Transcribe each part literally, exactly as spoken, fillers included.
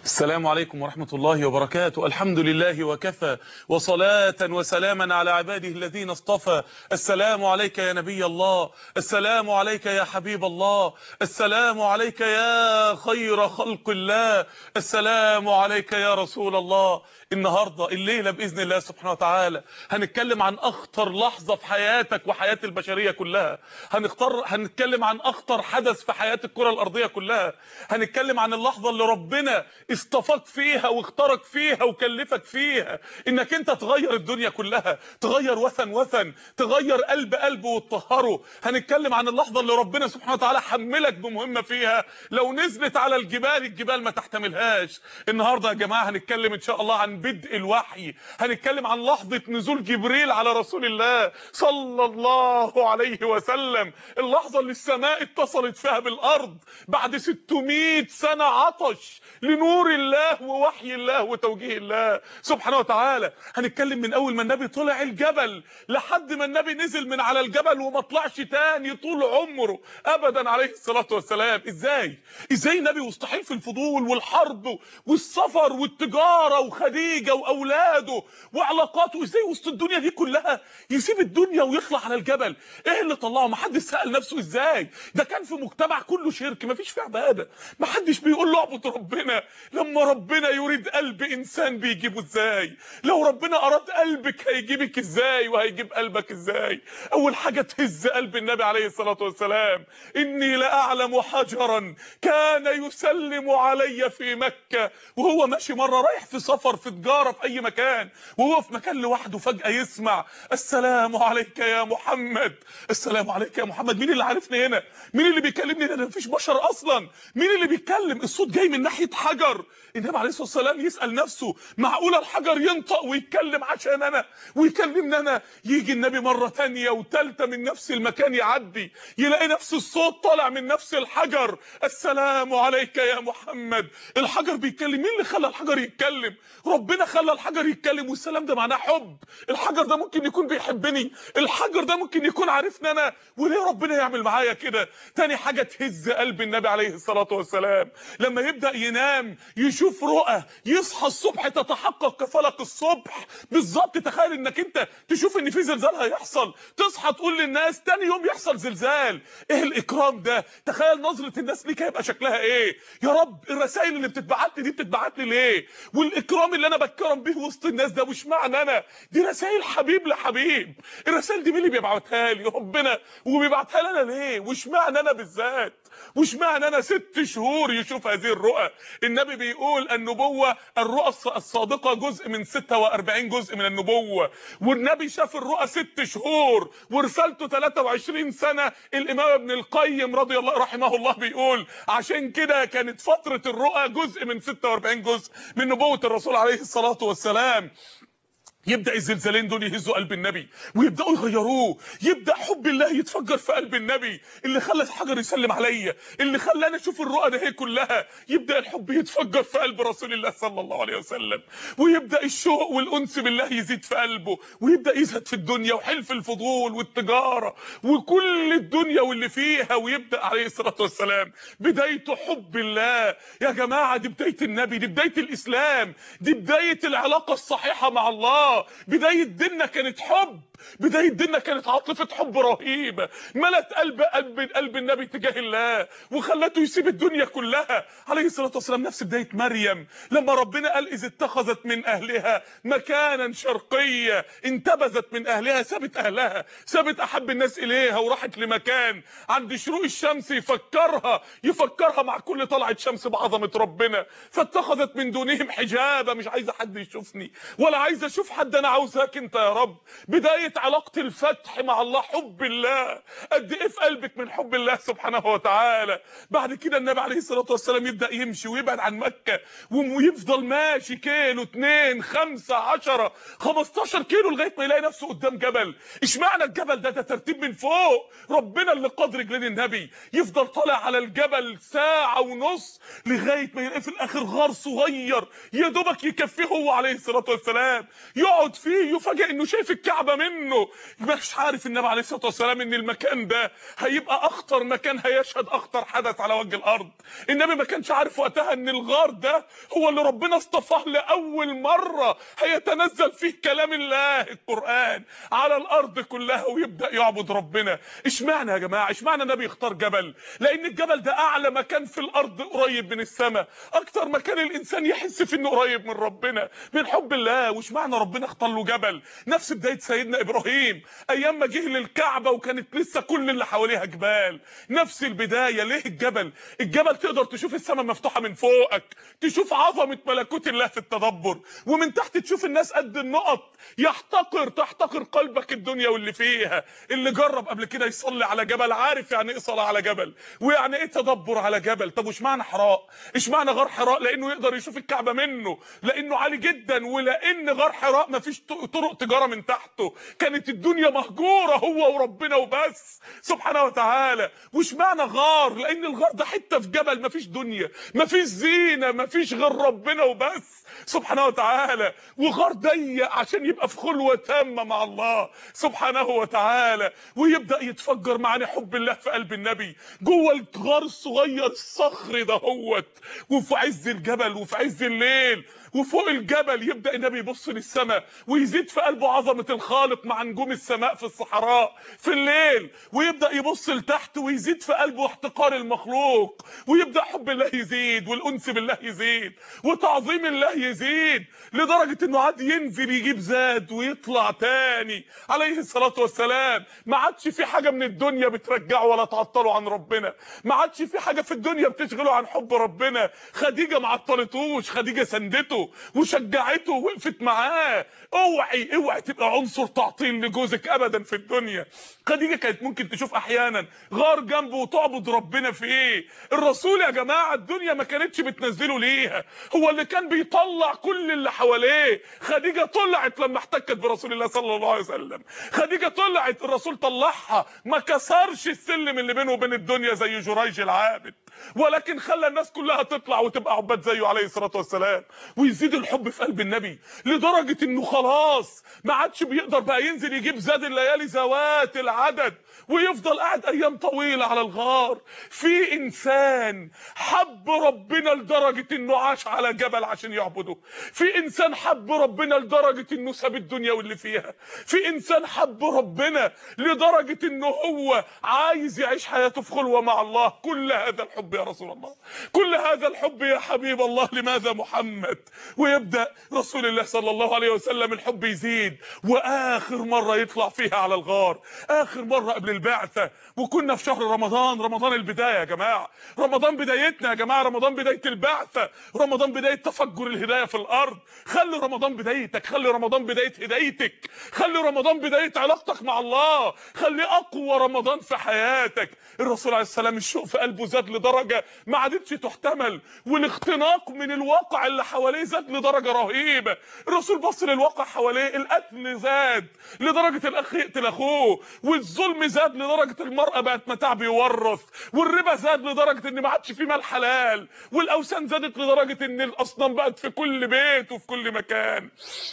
السلام عليكم ورحمة الله وبركاته. الحمد لله وكفى، وصلاة وسلاما على عباده الذين اصطفى. السلام عليك يا نبي الله، السلام عليك يا حبيب الله، السلام عليك يا خير خلق الله، السلام عليك يا رسول الله. النهاردة الليلة بإذن الله سبحانه وتعالى هنتكلم عن أخطر لحظة في حياتك وحياة البشرية كلها. هنختار هنتكلم عن أخطر حدث في حياة الكرة الأرضية كلها. هنتكلم عن اللحظة اللي ربنا اصطفاك فيها واختارك فيها وكلفك فيها انك انت تغير الدنيا كلها، تغير وثن وثن، تغير قلب قلب وتطهره. هنتكلم عن اللحظة اللي ربنا سبحانه وتعالى حملك بمهمة فيها لو نزلت على الجبال الجبال ما تحتملهاش. النهاردة يا جماعة هنتكلم ان شاء الله عن بدء الوحي، هنتكلم عن لحظة نزول جبريل على رسول الله صلى الله عليه وسلم، اللحظة اللي السماء اتصلت فيها بالارض بعد ستمائة سنة عطش لنور الله ووحي الله وتوجيه الله سبحانه وتعالى. هنتكلم من اول ما النبي طلع الجبل لحد ما النبي نزل من على الجبل وما طلعش تاني طول عمره ابدا عليه الصلاة والسلام. ازاي ازاي النبي مستحيل في الفضول والحرب والسفر والتجارة وخديجة واولاده وعلاقاته، ازاي وسط الدنيا دي كلها يسيب الدنيا ويطلع على الجبل؟ ايه اللي طلعه؟ ما حدش سأل نفسه ازاي. ده كان في مجتمع كله شرك، ما فيش فيه عبادة، ما حدش بيقول له اعبد ربنا. لما ربنا يريد قلب انسان بيجيبه ازاي؟ لو ربنا اراد قلبك هيجيبك ازاي وهيجيب قلبك ازاي؟ اول حاجه تهز قلب النبي عليه الصلاه والسلام، اني لاعلم حجرا كان يسلم علي في مكه. وهو ماشي مره رايح في سفر في تجاره في اي مكان، وهو في مكان لوحده فجاه يسمع السلام عليك يا محمد، السلام عليك يا محمد. مين اللي عارفني هنا؟ مين اللي بيكلمني هنا؟ مفيش بشر اصلا. مين اللي بيتكلم؟ الصوت جاي من ناحيه حجر. النبي عليه الصلاه والسلام يسال نفسه معقوله الحجر ينطق ويتكلم عشان انا ويكلمني انا؟ يجي النبي مره ثانيه وثالثه من نفس المكان يعدي يلاقي نفس الصوت طالع من نفس الحجر، السلام عليك يا محمد. الحجر بيتكلم. مين اللي خلى الحجر يتكلم؟ ربنا خلى الحجر يتكلم، والسلام ده معناه حب. الحجر ده ممكن يكون بيحبني، الحجر ده ممكن يكون عارفني انا، وليه ربنا يعمل معايا كده؟ تاني حاجه تهز قلب النبي عليه الصلاه والسلام لما يبدا ينام يشوف رؤى، يصحى الصبح تتحقق كفلق الصبح بالظبط. تخيل انك انت تشوف ان في زلزال هيحصل، تصحى تقول للناس تاني يوم يحصل زلزال. ايه الاكرام ده؟ تخيل نظرة الناس ليك هيبقى شكلها ايه. يا رب الرسائل اللي بتتبعت لي دي بتتبعت لي ليه؟ والاكرام اللي انا بتكرم بيه وسط الناس ده مش معنى انا، دي رسائل حبيب لحبيب. الرسائل دي مين اللي بيبعتها لي؟ ربنا. وبيبعتها لي انا ليه؟ وش معنى انا بالذات؟ وش معنى انا ست شهور يشوف هذه الرؤى؟ النبي بيقول النبوة الرؤى الصادقة جزء من ستة وأربعين جزء من النبوة، والنبي شاف الرؤى ست شهور ورسالته ثلاثة وعشرين سنة. الامام ابن القيم رضي الله رحمه الله بيقول عشان كده كانت فترة الرؤى جزء من ستة وأربعين جزء من نبوة الرسول عليه الصلاة والسلام. يبدأ الزلزالين دول يهزوا قلب النبي ويبدأوا يغيروه، يبدأ حب الله يتفجر في قلب النبي اللي خلى الحجر يسلم عليا، اللي خلاني اشوف الرؤى ده هي كلها. يبدأ الحب يتفجر في قلب رسول الله صلى الله عليه وسلم، ويبدأ الشوق والأنس بالله يزيد في قلبه، ويبدأ يزهد في الدنيا وحلف الفضول والتجارة وكل الدنيا واللي فيها، ويبدأ عليه الصلاة والسلام بدايته حب الله. يا جماعة دي بداية النبي، دي بداية الإسلام، دي بداية العلاقة الصحيحة مع الله. بداية ديننا كانت حب، بداية ديننا كانت عاطفة حب رهيبة ملت قلب قلب قلب النبي تجاه الله وخلته يسيب الدنيا كلها عليه الصلاة والسلام. نفس بداية مريم لما ربنا قال إذ اتخذت من أهلها مكانا شرقيا، انتبذت من أهلها، سابت أهلها، سابت أحب الناس إليها وراحت لمكان عند شروق الشمس يفكرها يفكرها مع كل طلعة شمس بعظمة ربنا، فاتخذت من دونهم حجابا. مش عايزة حد يشوفني ولا عايزة أشوف حد، أنا عاوزاك أنت يا رب. بداية علاقة الفتح مع الله حب الله. قد ايه في قلبك من حب الله سبحانه وتعالى. بعد كده النبي عليه الصلاة والسلام يبدأ يمشي ويبعد عن مكة ويفضل ماشي كيلو اتنين خمسة عشرة خمستاشر كيلو لغاية ما يلاقي نفسه قدام جبل. اشمعنى الجبل ده؟ ده ترتيب من فوق، ربنا اللي قدر رجلين النبي. يفضل طالع على الجبل ساعة ونص لغاية ما يلاقي في الاخر غار صغير يا دوبك يكفيه هو عليه الصلاة والسلام. يقعد فيه يفاجئ انه شايف الكعبة منه منه. مش عارف النبي عليه الصلاه والسلام ان المكان ده هيبقى اخطر مكان هيشهد اخطر حدث على وجه الارض. النبي ما كانش عارف وقتها ان الغار ده هو اللي ربنا اصطفاه لاول مره هيتنزل فيه كلام الله القران على الارض كلها ويبدا يعبد ربنا. اشمعنى يا جماعه؟ اشمعنى النبي يختار جبل؟ لان الجبل ده اعلى مكان في الارض قريب من السماء، اكتر مكان الانسان يحس في انه قريب من ربنا من حب الله. واشمعنى ربنا اختار له جبل؟ نفس بدايه سيدنا ابراهيم ايام ما جه للكعبه وكانت لسه كل اللي حواليها جبال، نفس البدايه. ليه الجبل؟ الجبل تقدر تشوف السماء مفتوحه من فوقك، تشوف عظمه ملكوت الله في التدبر، ومن تحت تشوف الناس قد النقط، يحتقر تحتقر قلبك الدنيا واللي فيها. اللي جرب قبل كده يصلي على جبل عارف يعني ايه صلاه على جبل ويعني ايه تدبر على جبل. طب واشمعنى حراء؟ اشمعنى غار حراء؟ لانه يقدر يشوف الكعبه منه، لانه عالي جدا، ولان غار حراء مفيش طرق تجاره من تحته، كانت الدنيا مهجوره هو وربنا وبس سبحانه وتعالى. واشمعنى غار؟ لان الغار ده حته في جبل، مفيش دنيا، مفيش زينه، مفيش غير ربنا وبس سبحانه وتعالى. وغار ضيق عشان يبقى في خلوه تامه مع الله سبحانه وتعالى، ويبدا يتفجر معاني حب الله في قلب النبي جوه الغار الصغير الصخر دهوت، وفي عز الجبل وفي عز الليل وفوق الجبل يبدا النبي يبص للسماء ويزيد في قلبه عظمه الخالق مع نجوم السماء في الصحراء في الليل، ويبدا يبص لتحت ويزيد في قلبه احتقار المخلوق، ويبدا حب الله يزيد والانس بالله يزيد وتعظيم الله يزيد، لدرجه انه عاد ينزل يجيب زاد ويطلع تاني عليه الصلاه والسلام. ما عادش في حاجه من الدنيا بترجعه ولا تعطله عن ربنا، ما عادش في حاجه في الدنيا بتشغله عن حب ربنا. خديجه ما عطلتوش، خديجه سندته وشجعته ووقفت معاه. اوعي اوعي تبقى عنصر تعطيل لجوزك ابدا في الدنيا. خديجه كانت ممكن تشوف احيانا غار جنبه وتعبد ربنا في ايه. الرسول يا جماعه الدنيا ما كانتش بتنزله ليها، هو اللي كان بيطلع كل اللي حواليه. خديجه طلعت لما احتكت برسول الله صلى الله عليه وسلم، خديجه طلعت الرسول طلعها، ما كسرش السلم اللي بينه وبين الدنيا زي جريج العابد، ولكن خلى الناس كلها تطلع وتبقى عباد زيه عليه الصلاه والسلام. ويزيد الحب في قلب النبي لدرجه انه خلاص ما عادش بيقدر بقى ينزل يجيب زاد الليالي ذوات العدد ويفضل قاعد ايام طويله على الغار. في انسان حب ربنا لدرجه انه عاش على جبل عشان يعبده، في انسان حب ربنا لدرجه انه ساب الدنيا واللي فيها، في انسان حب ربنا لدرجه انه هو عايز يعيش حياته في خلوه مع الله. كل هذا الحب يا رسول الله، كل هذا الحب يا حبيب الله، لماذا محمد؟ ويبدا رسول الله صلى الله عليه وسلم الحب يزيد، واخر مره يطلع فيها على الغار اخر مره قبل البعثه، وكنا في شهر رمضان، رمضان البدايه يا جماعه، رمضان بدايتنا يا جماعه، رمضان بدايه البعثه، رمضان بدايه تفجر الهدايه في الارض. خلي رمضان بدايتك، خلي رمضان بدايه هدايتك، خلي رمضان بدايه علاقتك مع الله، خلي اقوى رمضان في حياتك. الرسول عليه السلام الشوق في قلبه زاد لدرجه ما عادتش تحتمل، والاختناق من الواقع اللي حواليه زاد لدرجه رهيبه. الرسول بص للواقع حواليه، القتل زاد لدرجه الاخ يقتل اخوه، والظلم زاد لدرجه المراه بقت متاع بيورث، والربا زاد لدرجه ان ما عادش في مال حلال، والاوثان زادت لدرجه ان الاصنام بقت في كل بيت وفي كل مكان.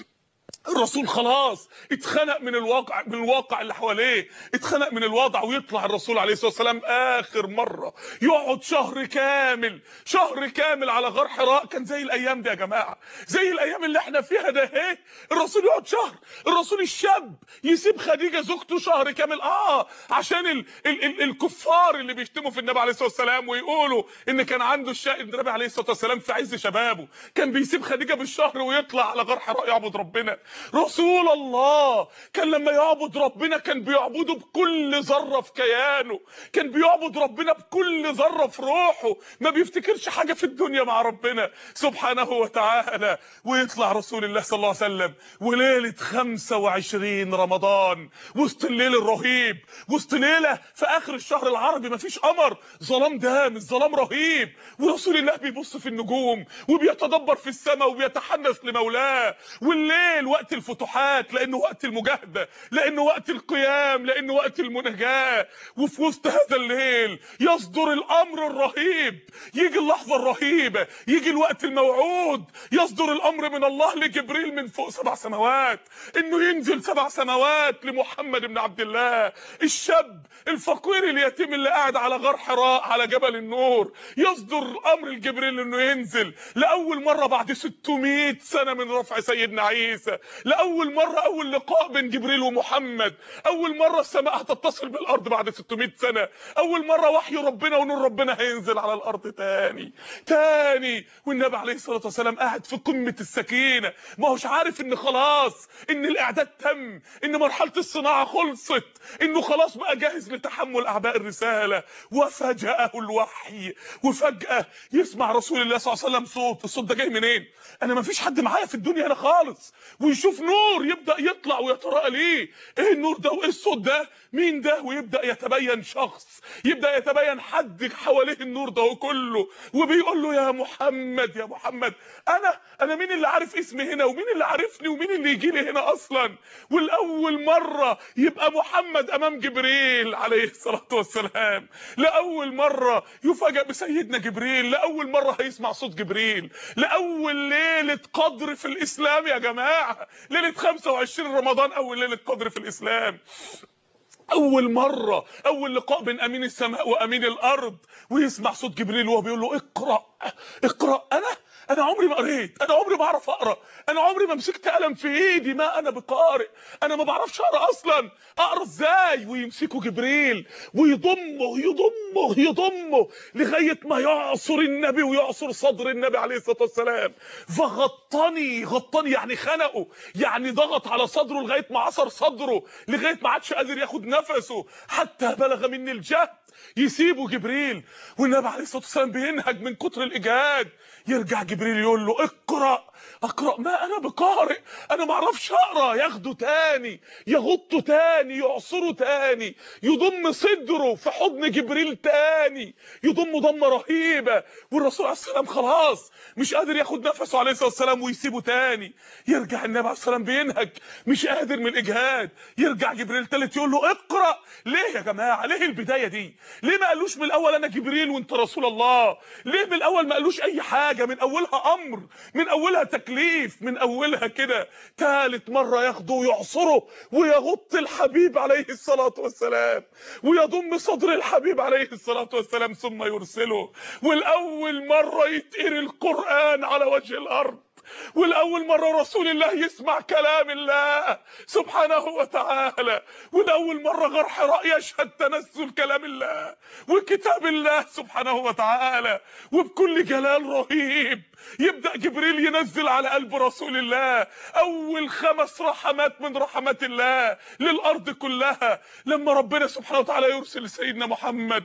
الرسول خلاص اتخنق من الواقع، من الواقع اللي حواليه، اتخنق من الوضع، ويطلع الرسول عليه الصلاه والسلام اخر مره يقعد شهر كامل، شهر كامل على غار حراء. كان زي الايام دي يا جماعه، زي الايام اللي احنا فيها ده اهي. الرسول يقعد شهر، الرسول الشاب يسيب خديجه زوجته شهر كامل، اه عشان ال ال ال الكفار اللي بيشتموا في النبي عليه الصلاه والسلام ويقولوا ان كان عنده الشائب النبي عليه الصلاه والسلام في عز شبابه، كان بيسيب خديجه بالشهر ويطلع على غار حراء يعبد ربنا. رسول الله كان لما يعبد ربنا كان بيعبده بكل ذره في كيانه، كان بيعبد ربنا بكل ذره في روحه، ما بيفتكرش حاجه في الدنيا مع ربنا سبحانه وتعالى. ويطلع رسول الله صلى الله عليه وسلم وليله خمسة وعشرين رمضان، وسط الليل الرهيب، وسط ليله في اخر الشهر العربي ما فيش قمر، ظلام دام، الظلام رهيب، ورسول الله بيبص في النجوم وبيتدبر في السماء وبيتحنث لمولاه. والليل وقت وقت الفتوحات، لانه وقت المجاهده، لانه وقت القيام، لانه وقت المناجاه. وفي وسط هذا الليل يصدر الامر الرهيب، يجي اللحظه الرهيبه، يجي الوقت الموعود، يصدر الامر من الله لجبريل من فوق سبع سماوات انه ينزل سبع سماوات لمحمد بن عبد الله، الشاب الفقير اليتيم اللي قاعد على غار حراء على جبل النور. يصدر امر الجبريل انه ينزل لاول مره بعد ستمائة سنه من رفع سيدنا عيسى، لاول مره، اول لقاء بين جبريل ومحمد، اول مره السماء هتتصل بالارض بعد ستمائة سنه، اول مره وحي ربنا ونور ربنا هينزل على الارض تاني تاني. والنبي عليه الصلاه والسلام قاعد في قمه السكينه، ما هوش عارف ان خلاص، ان الاعداد تم، ان مرحله الصناعه خلصت، انه خلاص بقى جاهز لتحمل اعباء الرساله. وفجأه الوحي، وفجأة يسمع رسول الله صلى الله عليه وسلم صوت. الصوت ده جاي منين؟ انا ما فيش حد معايا في الدنيا هنا خالص. ويشوف نور يبدا يطلع ويتراءى ليه، ايه النور ده وايه الصوت ده؟ مين ده؟ ويبدا يتبين شخص، يبدا يتبين حد حواليه النور ده كله، وبيقول له يا محمد يا محمد، انا انا مين اللي عارف اسمي هنا، ومين اللي عارفني، ومين اللي يجي لي هنا اصلا؟ والاول مره يبقى محمد امام جبريل عليه الصلاه والسلام، لاول مره يفاجئ بسيدنا جبريل، لاول مره هيسمع صوت جبريل، لاول ليله قدر في الاسلام يا جماعه، ليله خمسة وعشرين رمضان، اول ليله قدر في الاسلام. اول مره، اول لقاء بين امين السماء وامين الارض، ويسمع صوت جبريل وهو بيقول له اقرا اقرا. انا انا عمري ما قريت، انا عمري ما اعرف اقرا، انا عمري ما مسكت قلم في ايدي، ما انا بقارئ، انا ما بعرفش اقرا اصلا، اقرا ازاي؟ ويمسكه جبريل ويضمه يضمه يضمه لغايه ما يعصر النبي ويعصر صدر النبي عليه الصلاه والسلام. فغطني، غطني يعني خنقه، يعني ضغط على صدره لغايه ما عصر صدره، لغايه ما عادش قادر ياخد نفسه، حتى بلغ مني الجهد. يسيبه جبريل والنبي عليه الصلاه والسلام بينهج من كتر الاجهاد. يرجع جبريل يقول له اقرا اقرا. ما انا بقارئ، انا ما اعرفش اقرا. ياخده تاني، يغطه تاني، يعصره تاني، يضم صدره في حضن جبريل تاني، يضم ضمه رهيبه. والرسول عليه السلام خلاص مش قادر ياخد نفسه عليه الصلاه والسلام، ويسيبه تاني. يرجع النبي عليه السلام بينهج مش قادر من الاجهاد. يرجع جبريل تالت يقول له اقرا. ليه يا جماعه؟ ليه البدايه دي؟ ليه ما قالوش من الاول انا جبريل وانت رسول الله؟ ليه من الاول ما قالوش اي حاجه؟ من اولها امر، من اولها تكليف، من اولها كده. ثالث مره ياخده ويعصره ويغط الحبيب عليه الصلاه والسلام، ويضم صدر الحبيب عليه الصلاه والسلام، ثم يرسله. والاول مره يتقري القران على وجه الارض، والاول مره رسول الله يسمع كلام الله سبحانه وتعالى، والاول مره غار حراء يشهد تنزل كلام الله وكتاب الله سبحانه وتعالى. وبكل جلال رهيب يبدا جبريل ينزل على قلب رسول الله اول خمس رحمات من رحمات الله للارض كلها، لما ربنا سبحانه وتعالى يرسل لسيدنا محمد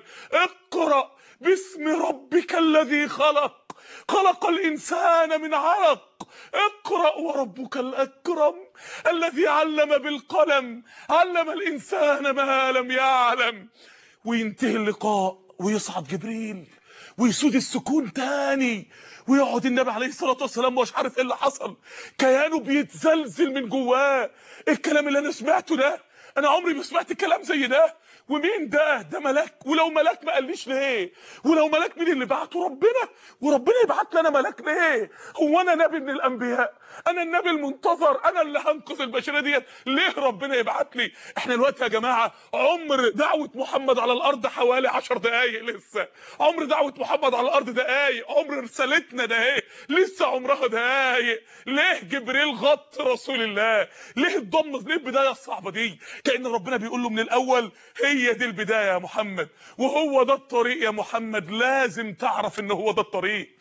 اقرا باسم ربك الذي خلق، خلق الانسان من علق، اقرأ وربك الأكرم الذي علم بالقلم، علم الإنسان ما لم يعلم. وينتهي اللقاء ويصعد جبريل ويسود السكون تاني، ويقعد النبي عليه الصلاة والسلام مش عارف ايه اللي حصل، كيانه بيتزلزل من جواه. ايه الكلام اللي انا سمعته ده؟ انا عمري ما سمعت كلام زي ده. ومين ده؟ ده ملاك. ولو ملاك ما قاليش ليه؟ ولو ملاك مين اللي بعته؟ ربنا. وربنا يبعت لي انا ملاك ليه؟ هو انا نبي من الانبياء؟ انا النبي المنتظر، انا اللي هنقذ البشريه ديت، ليه ربنا يبعت لي؟ احنا دلوقتي يا جماعه عمر دعوه محمد على الارض حوالي عشر دقائق لسه، عمر دعوه محمد على الارض دقائق، عمر رسالتنا ده ايه لسه عمرها دقائق. ليه جبريل غط رسول الله؟ ليه الضم؟ ليه البدايه الصعبه دي؟ كأن ربنا بيقول له من الاول هي دي البدايه يا محمد، وهو ده الطريق يا محمد، لازم تعرف ان هو ده الطريق،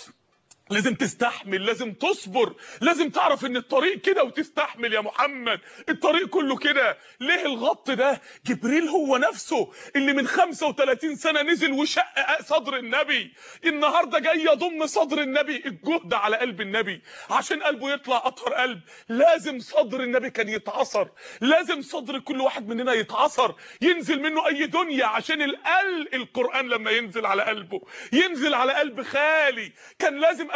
لازم تستحمل، لازم تصبر، لازم تعرف ان الطريق كده وتستحمل يا محمد، الطريق كله كده. ليه الغط ده؟ جبريل هو نفسه اللي من خمسة وثلاثين سنة نزل وشق صدر النبي، النهارده جاي يضم صدر النبي. الجهد على قلب النبي عشان قلبه يطلع اطهر قلب، لازم صدر النبي كان يتعصر، لازم صدر كل واحد مننا يتعصر، ينزل منه اي دنيا عشان القلب. القرآن لما ينزل على قلبه ينزل على قلب خالي. كان لازم قبل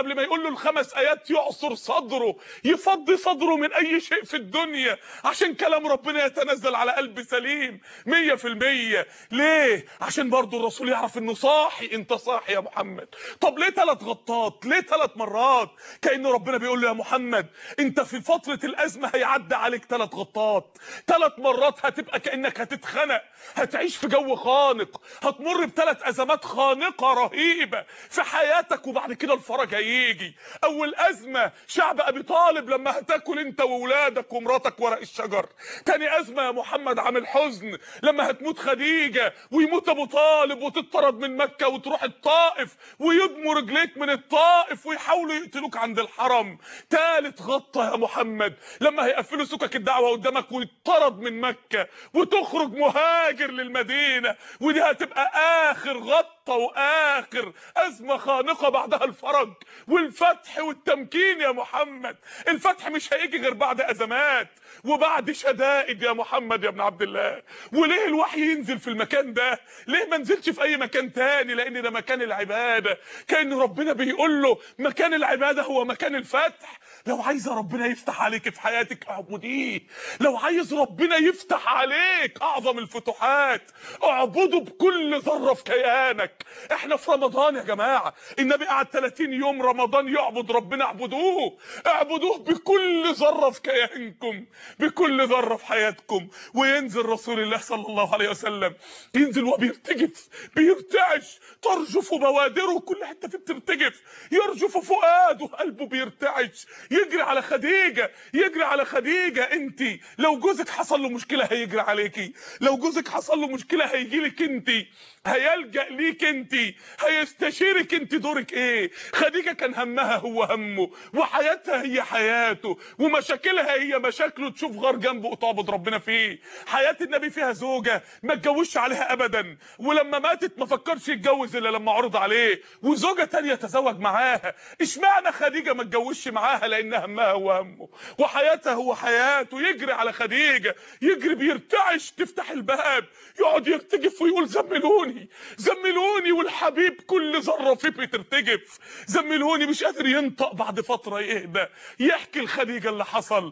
قبل ما يقول له الخمس ايات يعصر صدره، يفضي صدره من اي شيء في الدنيا عشان كلام ربنا يتنزل على قلب سليم مية في المية. ليه؟ عشان برضو الرسول يعرف انه صاحي. انت صاحي يا محمد. طب ليه ثلاث غطات؟ ليه ثلاث مرات؟ كأن ربنا بيقول له يا محمد انت في فترة الازمة هيعدي عليك ثلاث غطات، ثلاث مرات هتبقى كأنك هتتخنق، هتعيش في جو خانق، هتمر بثلاث ازمات خانقة رهيبة في حياتك، وبعد كده الفرج هيجي. اول ازمة شعب ابي طالب لما هتاكل انت وولادك ومراتك ورق الشجر. تاني ازمة يا محمد عن الحزن لما هتموت خديجة ويموت ابو طالب وتطرد من مكة وتروح الطائف ويدموا رجليك من الطائف ويحاولوا يقتلوك عند الحرم. تالت غطة يا محمد لما هيقفلوا سكك الدعوة قدامك ويطرد من مكة وتخرج مهاجر للمدينة، ودي هتبقى اخر غطة واخر ازمة خانقة، بعدها الفرج والفتح والتمكين يا محمد. الفتح مش هيجي غير بعد ازمات وبعد شدائد يا محمد يا ابن عبد الله. وليه الوحي ينزل في المكان ده؟ ليه ما نزلش في اي مكان تاني؟ لان ده مكان العبادة. كأن ربنا بيقول له مكان العبادة هو مكان الفتح. لو عايز ربنا يفتح عليك في حياتك اعبديه، لو عايز ربنا يفتح عليك اعظم الفتوحات اعبده بكل ذرة في كيانك. احنا في رمضان يا جماعة، النبي قعد ثلاثين يوم رمضان يعبد ربنا. اعبدوه، اعبدوه بكل ذرة في كيانكم، بكل ذرة في حياتكم. وينزل رسول الله صلى الله عليه وسلم، ينزل وبيرتجف بيرتعش، ترجف بوادره، كل حتة فيه بترتجف، يرجف فؤاده، قلبه بيرتعش، يجري على خديجة، يجري على خديجة. انت لو جوزك حصل له مشكلة هيجري عليكي، لو جوزك حصل له مشكلة هيجيلك انت، هيلجأ ليك انت، هيستشيرك انت. دورك ايه؟ خديجة كان همها هو همه، وحياتها هي حياته، ومشاكلها هي مشاكله. تشوف غار جنبه تعبد ربنا فيه. حياة النبي فيها زوجة ما اتجوزش عليها ابدا، ولما ماتت ما فكرش يتجوز الا لما عرض عليه، وزوجة تانية تزوج معاها. اشمعنى خديجة ما اتجوزش معاها؟ لان همها هو همه، وحياتها هو حياته. يجري على خديجة، يجري بيرتعش، تفتح الباب يقعد يرتجف ويقول زملوني زملوني، والحبيب كل ذره فيه بترتجف. زملوني، مش قادر ينطق. بعد فتره يهدى، يحكي لخديجه اللي حصل.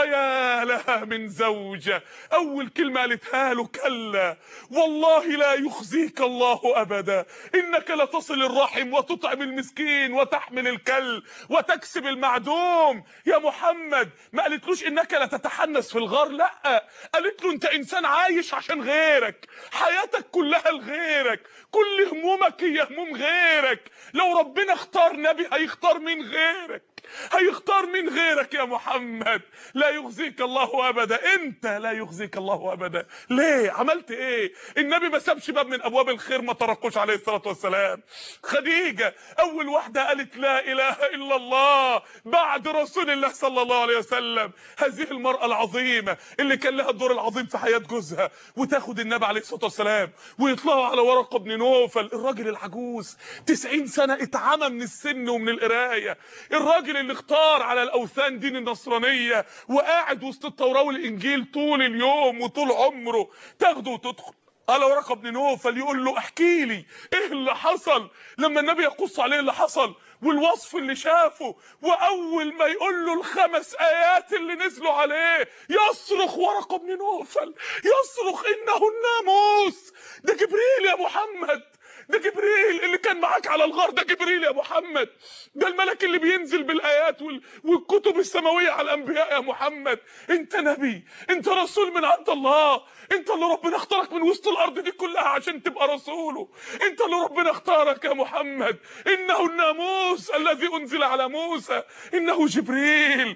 ويا لها من زوجه، اول كلمه قالتها له كلا والله لا يخزيك الله ابدا، انك لتصل الرحم وتطعم المسكين وتحمل الكل وتكسب المعدوم. يا محمد ما قالتلوش انك لا تتحنس في الغار، لا، قالت له انت انسان عايش عشان غيرك، حياتك كلها لغيرك، كل همومك هي هموم غيرك. لو ربنا اختار نبي هيختار مين غيرك؟ هيختار مين غيرك يا محمد؟ لا يخزيك الله ابدا، انت لا يخزيك الله ابدا. ليه؟ عملت ايه؟ النبي ما سابش باب من ابواب الخير ما طرقوش عليه الصلاه والسلام. خديجه اول واحده قالت لا اله الا الله بعد رسول الله صلى الله عليه وسلم. هذه المراه العظيمه اللي كان لها الدور العظيم في حياه جوزها، وتاخد النبي عليه الصلاه والسلام ويطلعوا على ورقه بن نوفل، الراجل العجوز تسعين سنه اتعمى من السن ومن القرايه، الراجل اللي اختار على الاوثان دين النصرانيه وقاعد وسط التوراه والانجيل طول اليوم وطول عمره. تاخده وتدخل على ورقه بن نوفل يقول له احكي لي ايه اللي حصل. لما النبي يقص عليه اللي حصل والوصف اللي شافه، واول ما يقول له الخمس ايات اللي نزلوا عليه يصرخ ورقه بن نوفل، يصرخ انه الناموس. ده جبريل يا محمد، ده جبريل اللي كان معاك على الغار، ده جبريل يا محمد، ده الملك اللي بينزل بالايات والكتب السماويه على الانبياء يا محمد. انت نبي، انت رسول من عند الله، انت اللي ربنا اختارك من وسط الارض دي كلها عشان تبقى رسوله، انت اللي ربنا اختارك يا محمد. انه الناموس الذي انزل على موسى، انه جبريل.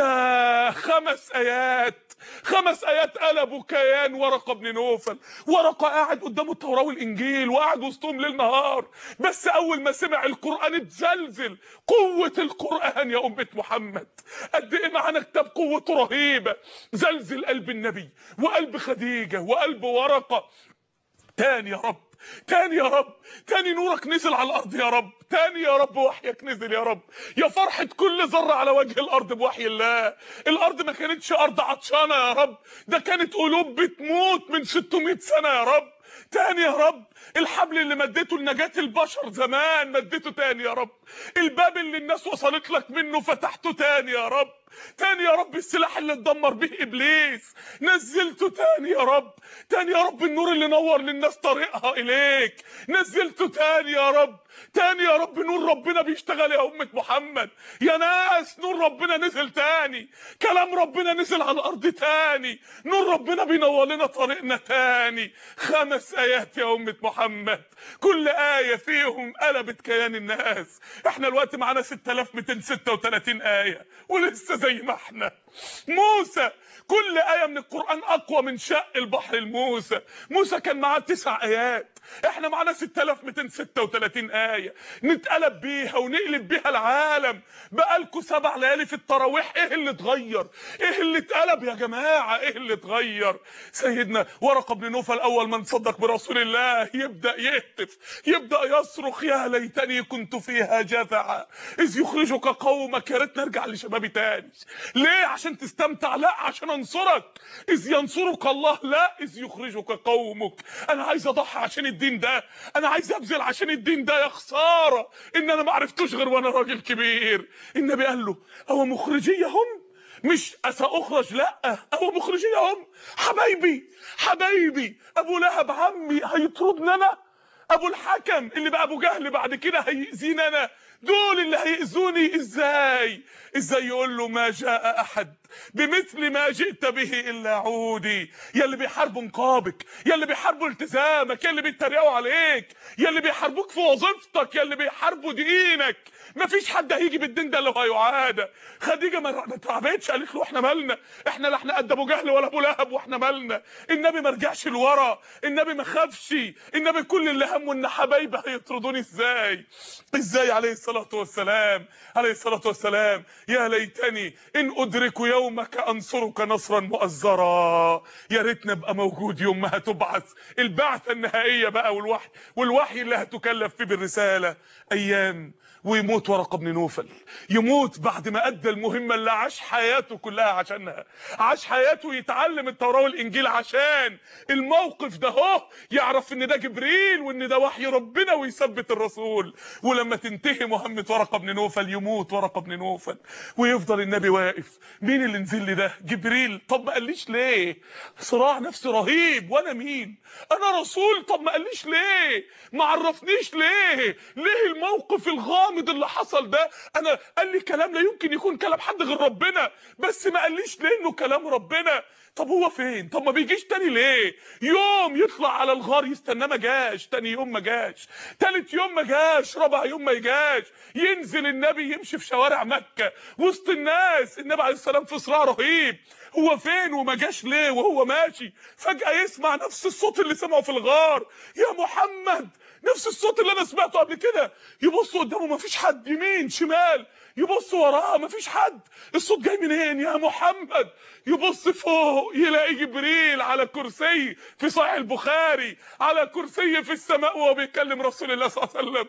يا خمس ايات، خمس ايات قلبوا كيان ورقه بن نوفل. ورقه قاعد قدامه التوراه والانجيل وقاعد وسطهم ليل نهار، بس اول ما سمع القران اتزلزل. قوه القران يا امه محمد، قد ايه معانا كتاب قوته رهيبه. زلزل قلب النبي وقلب خديجه وقلب ورقه. تاني يا رب، تاني يا رب، تاني نورك نزل على الارض يا رب، تاني يا رب وحيك نزل يا رب. يا فرحة كل ذرة على وجه الارض بوحي الله. الارض ما كانتش ارض عطشانة يا رب، ده كانت قلوب بتموت من ستمائة سنة يا رب. تاني يا رب. الحبل اللي مديته لنجاة البشر زمان مديته تاني يا رب. الباب اللي الناس وصلت لك منه فتحته تاني يا رب. تاني يا رب السلاح اللي اتدمر به ابليس نزلته تاني يا رب. تاني يا رب النور اللي نور للناس طريقها اليك نزلته تاني يا رب. تاني يا رب نور ربنا بيشتغل يا أمة محمد. يا ناس نور ربنا نزل تاني. كلام ربنا نزل على الأرض تاني. نور ربنا بينور لنا طريقنا تاني. خمس آيات يا أمة محمد كل آية فيهم قلبت كيان الناس. احنا الوقت معانا ستة آلاف ومئتين وستة وثلاثين آية ولسه زي ما احنا. موسى كل آية من القرآن أقوى من شق البحر الموسى. موسى كان معاه تسع آيات، احنا معانا ستة آلاف ومئتين وستة وثلاثين آية نتقلب بيها ونقلب بيها العالم. بقالكوا سبع ليالي في التراويح، ايه اللي اتغير؟ ايه اللي اتقلب يا جماعة؟ ايه اللي اتغير؟ سيدنا ورقة بن نوفل أول من صدق برسول الله يبدأ يهتف، يبدأ يصرخ يا ليتني كنت فيها جذعا إذ يخرجك قومك. يا ريت نرجع لشبابي تاني. ليه؟ عشان تستمتع؟ لا عشان انصرك. إذ ينصرك الله، لا إذ يخرجك قومك. أنا عايز أضحي عشان الدين ده، أنا عايز أبذل عشان الدين ده. يا خسارة إن أنا ما عرفتوش غير وأنا راجل كبير. النبي قال له أو مخرجيهم، مش أسأخرج، لا أو مخرجيهم. حبايبي حبايبي أبو لهب عمي هيطردني أنا، أبو الحكم اللي بقى أبو جهل بعد كده هيأذيني أنا، دول اللي هيأذوني. ازاي ازاي يقول له ما جاء احد بمثل ما جئت به الا عودي. يا اللي بيحاربوا نقابك، يا اللي بيحاربوا التزامك، يا اللي بيتريقوا عليك، يا اللي بيحاربوك في وظيفتك، يا اللي بيحاربوا دينك، مفيش حد هيجي بالدين ده لو هيعادى. خديجه ما اترعبتش، قالت له احنا مالنا، احنا لا احنا قد ابو جهل ولا ابو لهب واحنا مالنا. النبي ما رجعش لورا، النبي ما خافش، النبي كل اللي همه ان حبايبه هيطردوني ازاي. ازاي عليه الصلاه والسلام، عليه الصلاه والسلام يا ليتني ان ادرك يومك انصرك نصرا مؤزرا. يا ريتني ابقى موجود يوم ما هتبعث البعثه النهائيه بقى، والوحي والوحي اللي هتكلف فيه بالرساله. ايام ويموت ورقة بن نوفل، يموت بعد ما ادى المهمه اللي عاش حياته كلها عشانها. عاش حياته يتعلم التوراه والانجيل عشان الموقف ده، اهو يعرف ان ده جبريل وان ده وحي ربنا ويثبت الرسول. ولما تنتهي مهمه ورقة بن نوفل، يموت ورقة بن نوفل ويفضل النبي واقف. مين اللي نزل لي ده؟ جبريل. طب ما قاليش ليه؟ صراع نفسي رهيب. وانا مين؟ انا رسول. طب ما قاليش ليه؟ ما عرفنيش ليه؟ ليه الموقف الغامض اللي حصل ده؟ انا قال لي كلام لا يمكن يكون كلام حد غير ربنا، بس ما قاليش ليه انه كلام ربنا. طب هو فين؟ طب ما بيجيش تاني ليه؟ يوم يطلع على الغار يستناه ما جاش، تاني يوم ما جاش، تالت يوم ما جاش، رابع يوم ما جاش. ينزل النبي يمشي في شوارع مكة وسط الناس، النبي عليه السلام في صراع رهيب. هو فين وما جاش ليه؟ وهو ماشي فجأة يسمع نفس الصوت اللي سمعه في الغار، يا محمد، نفس الصوت اللي انا سمعته قبل كده. يبص قدامه مفيش حد، يمين شمال، يبص وراه مفيش حد. الصوت جاي منين؟ يا محمد. يبص فوق يلاقي جبريل على كرسي في صحيح البخاري، على كرسي في السماء وهو بيكلم رسول الله صلى الله عليه وسلم.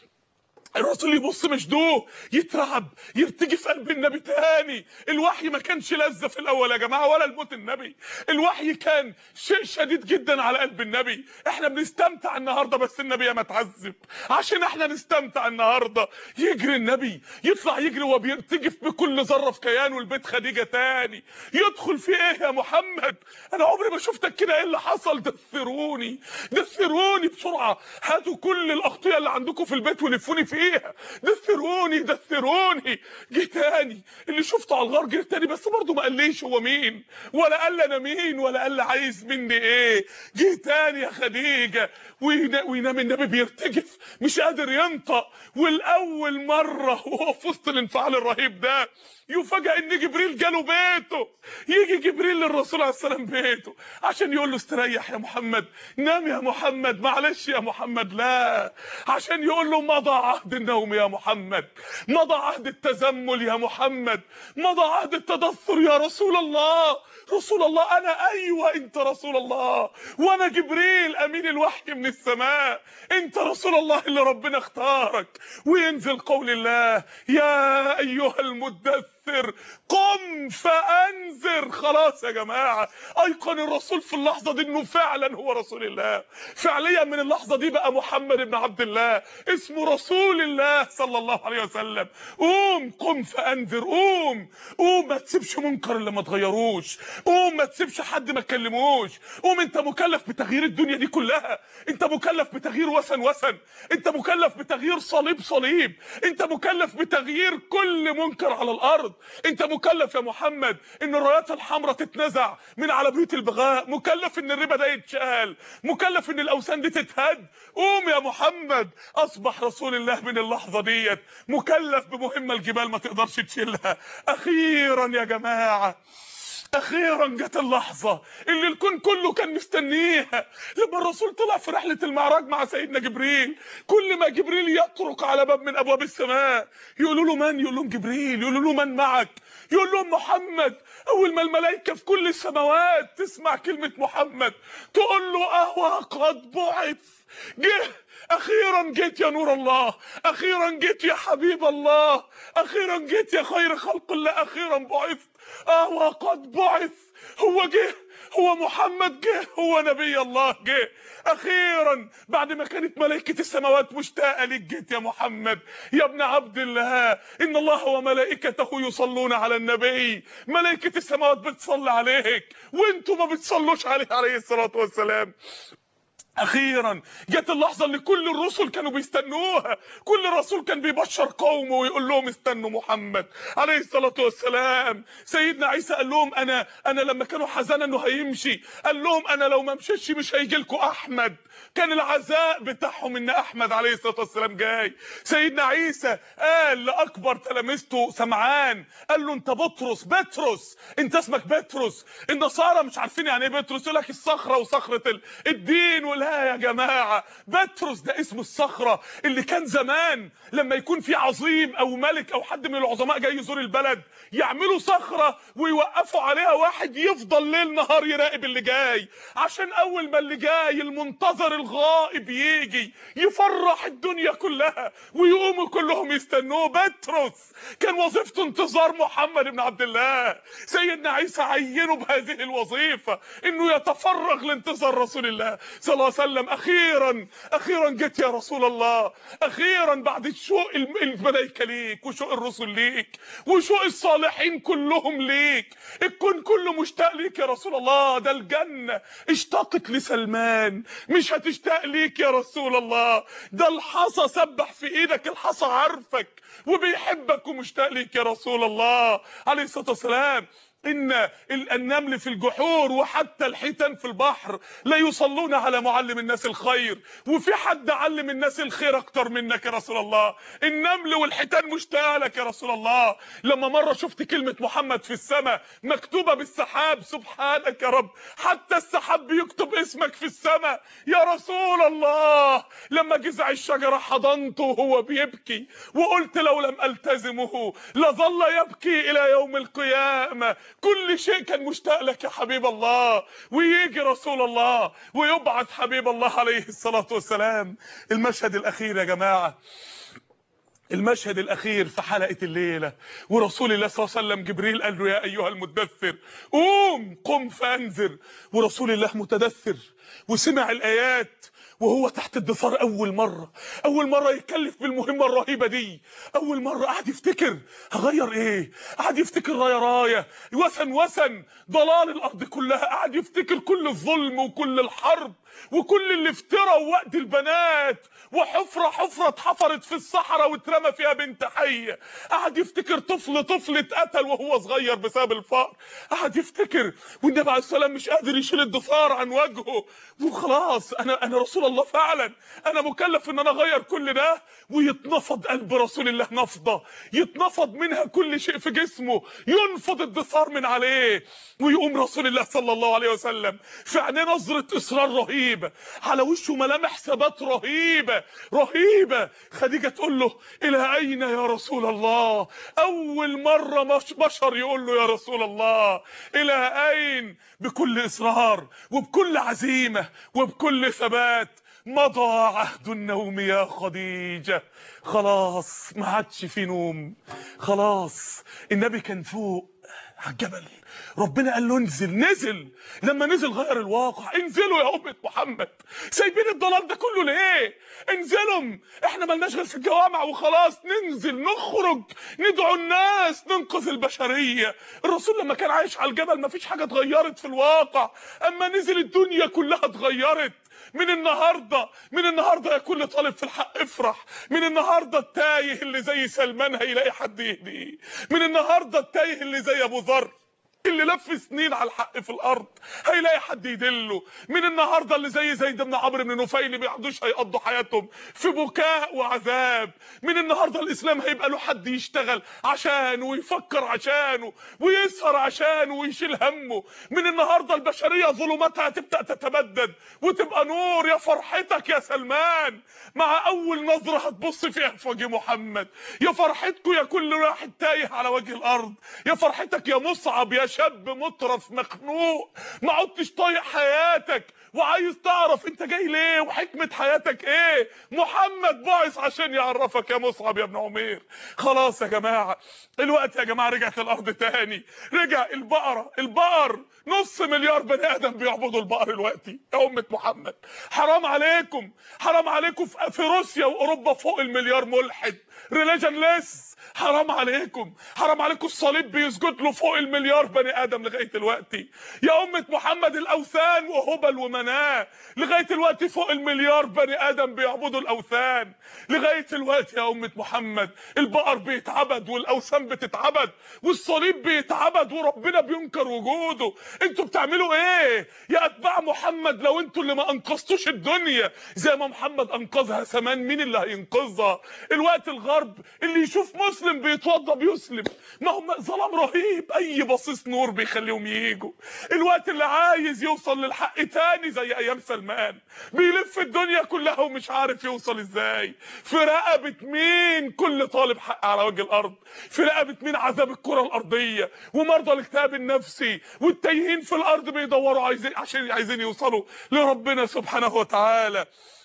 الرسول يبص مشدوه، يترعب، يرتجي في قلب النبي تاني. الوحي ما كانش لذة في الاول يا جماعه، ولا الموت النبي. الوحي كان شيء شديد جدا على قلب النبي. احنا بنستمتع النهارده، بس النبي ياما اتعذب عشان احنا نستمتع النهارده. يجري النبي، يطلع يجري وهو بيرتجف بكل ذره في كيانه لبيت خديجه تاني. يدخل في ايه يا محمد؟ انا عمري ما شفتك كده، ايه اللي حصل؟ دثروني دثروني بسرعه، هاتوا كل الاغطيه اللي عندكم في البيت ولفوني فيه فيها، دثروني دثروني. جه تاني، اللي شفته على الغار جه تاني، بس برضه ما قاليش هو مين، ولا قال لي انا مين، ولا قال لي عايز مني ايه. جه تاني يا خديجه، وينام النبي بيرتجف مش قادر ينطق. والاول مره وهو في وسط الانفعال الرهيب ده يفاجئ ان جبريل جاله بيته. يجي جبريل للرسول عليه السلام بيته عشان يقول له استريح يا محمد، نام يا محمد، معلش يا محمد. لا، عشان يقول له مضى عهد النوم يا محمد، مضى عهد التزمل يا محمد، مضى عهد التدثر يا رسول الله. رسول الله، انا ايوه انت رسول الله، وانا جبريل امين الوحي من السماء، انت رسول الله اللي ربنا اختارك. وينزل قول الله يا ايها المدثر فانذر، قم فانذر. خلاص يا جماعه، ايقن الرسول في اللحظه دي انه فعلا هو رسول الله، فعليا من اللحظه دي بقى محمد بن عبد الله اسمه رسول الله صلى الله عليه وسلم. قوم، قم فانذر، قوم قوم، ما تسيبش منكر اللي ما تغيروش، قوم ما تسيبش حد ما تكلموش، قوم انت مكلف بتغيير الدنيا دي كلها، انت مكلف بتغيير وثن وثن، انت مكلف بتغيير صليب صليب، انت مكلف بتغيير كل منكر على الارض، انت مكلف يا محمد ان الرايات الحمراء تتنزع من على بيوت البغاء، مكلف ان الربا ده يتشال، مكلف ان الاوثان دي تتهد. قوم يا محمد، اصبح رسول الله من اللحظه ديت مكلف بمهمه الجبال ما تقدرش تشيلها. اخيرا يا جماعه، اخيرا جت اللحظه اللي الكون كله كان مستنيها، لما الرسول طلع في رحله المعراج مع سيدنا جبريل. كل ما جبريل يطرق على باب من ابواب السماء يقولوا له من؟ يقول لهم جبريل. يقولوا له من معك؟ يقول لهم محمد. اول ما الملائكه في كل السماوات تسمع كلمه محمد تقول له اهو قد بعث. جه، اخيرا جيت يا نور الله، اخيرا جيت يا حبيب الله، اخيرا جيت يا خير خلق الله، اخيرا بعثت. اه وقد بعث، هو جه، هو محمد جه، هو نبي الله جه اخيرا. بعد ما كانت ملائكه السماوات مشتاقه ليك جيت يا محمد يا ابن عبد الله. ان الله وملائكته يصلون على النبي، ملائكه السماوات بتصلي عليك وانتم ما بتصلوش عليه عليه الصلاه والسلام. اخيرا جت اللحظه اللي كل الرسل كانوا بيستنوها، كل رسول كان بيبشر قومه ويقول لهم استنوا محمد عليه الصلاه والسلام. سيدنا عيسى قال لهم انا انا لما كانوا حزنا انه هيمشي قال لهم انا لو ما مشيتش مش هيجي لكم احمد، كان العزاء بتاعهم ان احمد عليه الصلاه والسلام جاي. سيدنا عيسى قال لاكبر تلامذته سمعان قال له انت بطرس، بطرس انت اسمك بطرس. النصارى مش عارفين يعني ايه بطرس، يقول لك الصخره وصخره الدين. لا يا جماعه، بطرس ده اسم الصخره اللي كان زمان لما يكون في عظيم او ملك او حد من العظماء جاي يزور البلد يعملوا صخره ويوقفوا عليها واحد يفضل ليل نهار يراقب اللي جاي، عشان اول ما اللي جاي المنتظر الغائب يجي يفرح الدنيا كلها ويقوموا كلهم يستنوه. بطرس كان وظيفته انتظار محمد بن عبد الله. سيدنا عيسى عينه بهذه الوظيفه انه يتفرغ لانتظار رسول الله صلى الله عليه وسلم. اخيرا اخيرا جيت يا رسول الله، اخيرا بعد شوق الملائكه ليك وشوق الرسل ليك وشوق الصالحين كلهم ليك، الكون كله مشتاق ليك يا رسول الله. ده الجنه اشتاقت لسلمان مش هتشتاق ليك يا رسول الله، ده الحصى سبح في ايدك، الحصى عارفك وبيحبك ومشتاق ليك يا رسول الله عليه الصلاه والسلام. ان النمل في الجحور وحتى الحيتان في البحر لا يصلون على معلم الناس الخير، وفي حد علم الناس الخير اكتر منك يا رسول الله؟ النمل والحيتان مشتاقه لك يا رسول الله. لما مره شفت كلمه محمد في السماء مكتوبه بالسحاب، سبحانك يا رب حتى السحاب بيكتب اسمك في السماء يا رسول الله. لما جذع الشجره حضنته وهو بيبكي وقلت لو لم التزمه لظل يبكي الى يوم القيامه. كل شيء كان مشتاق لك يا حبيب الله، ويجي رسول الله ويبعث حبيب الله عليه الصلاة والسلام. المشهد الأخير يا جماعة، المشهد الأخير في حلقة الليلة، ورسول الله صلى الله عليه وسلم جبريل قال له يا أيها المدثر قوم قم فأنذر، ورسول الله متدثر وسمع الآيات وهو تحت الدثار اول مره، اول مره يتكلف بالمهمه الرهيبه دي، اول مره قعد يفتكر هغير ايه، قعد يفتكر رايه رايه، وثن وثن، ضلال الارض كلها، قعد يفتكر كل الظلم وكل الحرب وكل اللي افترى وقت البنات، وحفره حفره اتحفرت في الصحراء واترمى فيها بنت حيه، قعد يفتكر طفل طفل اتقتل وهو صغير بسبب الفقر، قعد يفتكر والنبي عليه السلام مش قادر يشيل الضفار عن وجهه، وخلاص انا انا رسول الله فعلا، انا مكلف ان انا اغير كل ده. ويتنفض قلب رسول الله نفضه يتنفض منها كل شيء في جسمه، ينفض الضفار من عليه، ويقوم رسول الله صلى الله عليه وسلم في عينيه نظره اصرار رهيبه، على وشه ملامح ثبات رهيبه رهيبه. خديجه تقول له الى اين يا رسول الله؟ اول مره مش بشر يقول له يا رسول الله الى اين، بكل اصرار وبكل عزيمه وبكل ثبات. مضى عهد النوم يا خديجة، خلاص ما عادش في نوم، خلاص النبي كان فوق على الجبل، ربنا قال له انزل، نزل. لما نزل غير الواقع. انزلوا يا أمة محمد، سايبين الضلال ده كله ليه؟ انزلوا، احنا ملناش غير في الجوامع وخلاص. ننزل، نخرج، ندعو الناس، ننقذ البشرية. الرسول لما كان عايش على الجبل مفيش حاجة اتغيرت في الواقع، اما نزل الدنيا كلها اتغيرت. من النهارده من النهارده يا كل طالب في الحق افرح. من النهارده التايه اللي زي سلمان هيلاقي حد يهديه. من النهارده التايه اللي زي ابو ذر اللي لف سنين على الحق في الارض هيلاقي حد يدله. من النهارده اللي زي زيد بن عمرو بن نفيل ما يقعدوش هيقضوا حياتهم في بكاء وعذاب. من النهارده الاسلام هيبقى له حد يشتغل عشانه ويفكر عشانه ويسهر عشانه ويشيل همه. من النهارده البشريه ظلماتها هتبدا تتبدد وتبقى نور. يا فرحتك يا سلمان مع اول نظره هتبص فيها في وجه محمد. يا فرحتكم يا كل واحد تايه على وجه الارض. يا فرحتك يا مصعب، يا شاب مطرف مخنوق ما عدتش طايق حياتك وعايز تعرف انت جاي ليه وحكمة حياتك ايه. محمد باعث عشان يعرفك يا مصعب يا ابن عمير. خلاص يا جماعة الوقت يا جماعة رجعت الارض تاني. رجع البقرة البقر نص مليار بني ادم بيعبدوا البقر دلوقتي يا أمة محمد. حرام عليكم، حرام عليكم. في روسيا واوروبا فوق المليار ملحد ريليجنلس. حرام عليكم، حرام عليكم. الصليب بيسجد له فوق المليار بني ادم لغايه دلوقتي يا امه محمد. الاوثان وهبل ومناه لغايه دلوقتي فوق المليار بني ادم بيعبدوا الاوثان لغايه دلوقتي يا امه محمد. البقر بيتعبد والاوثان بتتعبد والصليب بيتعبد وربنا بينكر وجوده. انتوا بتعملوا ايه يا اتباع محمد؟ لو انتوا اللي ما انقذتوش الدنيا زي ما محمد انقذها زمان، مين اللي هينقذها؟ الوقت الغرب اللي يشوف مسلم بيتوضى بيسلم، ما هم ظلام رهيب. اي بصيص نور بيخليهم ييجوا. الوقت اللي عايز يوصل للحق تاني زي ايام سلمان بيلف الدنيا كلها ومش عارف يوصل ازاي. في رقبة مين كل طالب حق على وجه الارض؟ في رقبة مين عذاب الكرة الارضية ومرضى الاكتئاب النفسي والتايهين في الارض بيدوروا عايزين عشان عايزين يوصلوا لربنا سبحانه وتعالى.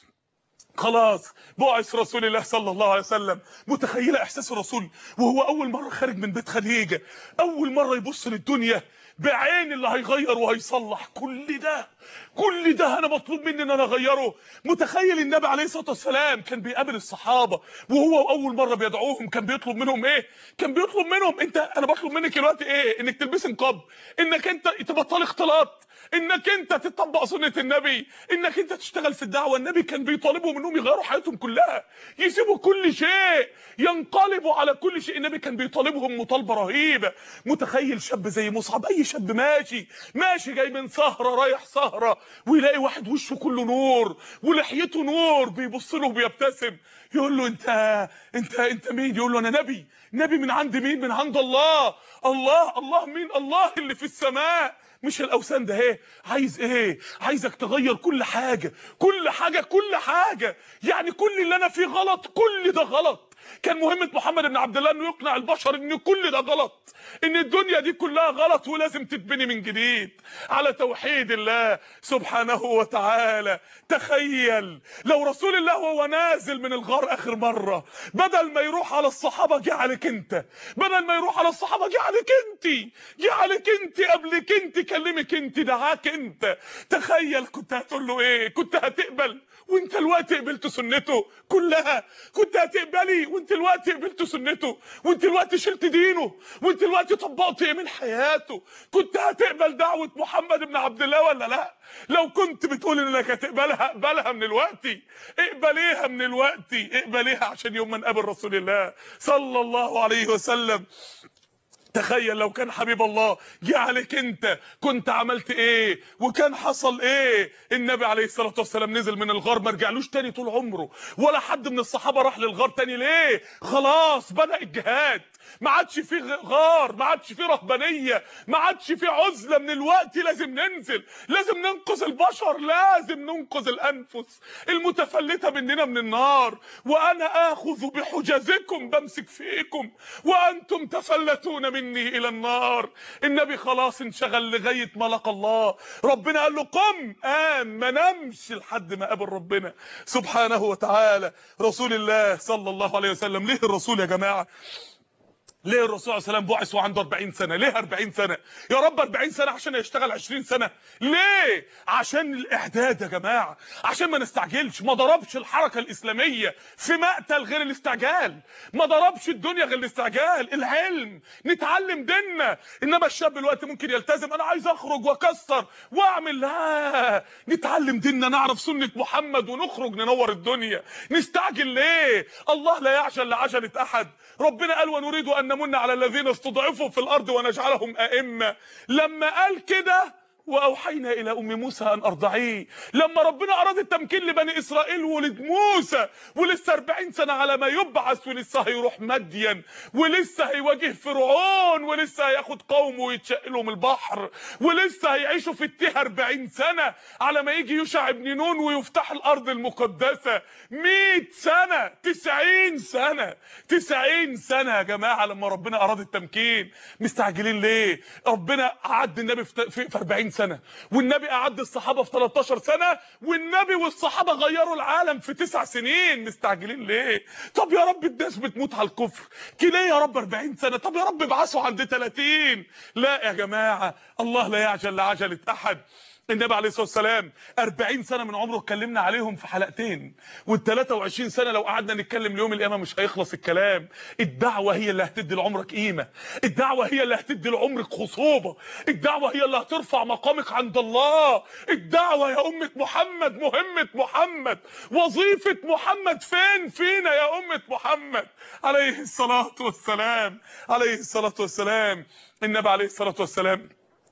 خلاص بعث رسول الله صلى الله عليه وسلم. متخيله احساس الرسول وهو اول مره خارج من بيت خديجه، اول مره يبص للدنيا بعين اللي هيغير وهيصلح كل ده. كل ده انا مطلوب مني ان انا اغيره. متخيل النبي عليه الصلاه والسلام كان بيقابل الصحابه وهو اول مره بيدعوهم كان بيطلب منهم ايه؟ كان بيطلب منهم انت انا بطلب منك دلوقتي ايه؟ انك تلبسي نقاب، انك انت تبطلي اختلاط، انك انت تطبق سنه النبي، انك انت تشتغل في الدعوه. النبي كان بيطالبهم انهم يغيروا حياتهم كلها، يسيبوا كل شيء، ينقلبوا على كل شيء. النبي كان بيطالبهم مطالبه رهيبه. متخيل شاب زي مصعب، اي شاب ماشي ماشي جاي من سهره رايح سهره ويلاقي واحد وشه كله نور ولحيته نور بيبص له وبيبتسم، يقول له انت انت انت مين؟ يقول له انا نبي. نبي من عند مين؟ من عند الله. الله الله مين؟ الله اللي في السماء مش الاوثان ده. ايه عايز ايه؟ عايزك تغير كل حاجه كل حاجه كل حاجه. يعني كل اللي انا فيه غلط، كل ده غلط. كان مهمه محمد بن عبد الله انه يقنع البشر ان كل ده غلط، ان الدنيا دي كلها غلط ولازم تتبني من جديد على توحيد الله سبحانه وتعالى. تخيل لو رسول الله وهو نازل من الغار اخر مره بدل ما يروح على الصحابه جه عليك انت، بدل ما يروح على الصحابه جه عليك انت، جه عليك انت، قبلك انت، كلمك انت، دعاك انت. تخيل كنت هتقول له ايه؟ كنت هتقبل وانت الوقت قبلت سنته كلها؟ كنت هتقبلي وانت الوقت قبلت سنته وانت الوقت شلت دينه وانت الوقت طبقت ايه من حياته؟ كنت هتقبل دعوه محمد بن عبد الله ولا لا؟ لو كنت بتقول انك هتقبلها اقبلها من الوقت، اقبليها من الوقت، اقبليها عشان يوم ما نقابل رسول الله صلى الله عليه وسلم. تخيل لو كان حبيب الله جه عليك انت كنت عملت ايه وكان حصل ايه؟ النبي عليه الصلاه والسلام نزل من الغار ما رجعلوش تاني طول عمره، ولا حد من الصحابه راح للغار تاني. ليه؟ خلاص بدا الجهاد، ما عادش فيه غار، ما عادش فيه رهبانيه، ما عادش فيه عزله. من الوقت لازم ننزل، لازم ننقذ البشر، لازم ننقذ الانفس المتفلته مننا من النار. وانا اخذ بحجزكم، بمسك فيكم وانتم تفلتون مني الى النار. النبي خلاص انشغل لغايه ما لقى الله. ربنا قال له قم، قام ما نمش لحد ما قابل ربنا سبحانه وتعالى. رسول الله صلى الله عليه وسلم. ليه الرسول يا جماعه ليه الرسول صلى الله عليه وسلم بعث وعنده أربعين سنة؟ ليه أربعين سنة؟ يا رب أربعين سنة عشان يشتغل عشرين سنة؟ ليه؟ عشان الإعداد يا جماعة، عشان ما نستعجلش. ما ضربش الحركة الإسلامية في مقتل غير الاستعجال، ما ضربش الدنيا غير الاستعجال. العلم، نتعلم ديننا. إنما الشاب دلوقتي ممكن يلتزم، أنا عايز أخرج وأكسر وأعمل. لا، نتعلم ديننا، نعرف سنة محمد ونخرج ننور الدنيا. نستعجل ليه؟ الله لا يعجل لعجلة أحد. ربنا قال ونريد أن نمن على الذين استضعفوا في الأرض ونجعلهم أئمة. لما قال كده واوحينا الى ام موسى ان ارضعيه، لما ربنا اراد التمكين لبني اسرائيل ولد موسى ولسه أربعين سنه على ما يبعث، ولسه هيروح مدين، ولسه هيواجه فرعون، ولسه هياخد قومه ويتشق لهم البحر، ولسه هيعيشوا في التيه أربعين سنه على ما يجي يوشع ابن نون ويفتح الارض المقدسه. مئة سنه، تسعين سنه، تسعين سنه يا جماعه لما ربنا اراد التمكين. مستعجلين ليه؟ ربنا عد النبي في, في أربعين سنه، والنبي قعد الصحابه في تلتاشر سنه، والنبي والصحابه غيروا العالم في تسع سنين. مستعجلين ليه؟ طب يا رب الناس بتموت على الكفر كده يا رب أربعين سنه، طب يا رب ابعثوا عند ثلاثين. لا يا جماعه، الله لا يعجل لعجله احد. النبي عليه الصلاه والسلام أربعين سنه من عمره اتكلمنا عليهم في حلقتين، والثلاثة وعشرين سنه لو قعدنا نتكلم ليوم القيامه مش هيخلص الكلام. الدعوه هي اللي هتدي لعمرك قيمه، الدعوه هي اللي هتدي لعمرك خصوبه، الدعوه هي اللي هترفع مقامك عند الله. الدعوه يا امه محمد، مهمه محمد، وظيفه محمد فين؟ فينا يا امه محمد عليه الصلاه والسلام، عليه الصلاه والسلام. النبي عليه الصلاه والسلام،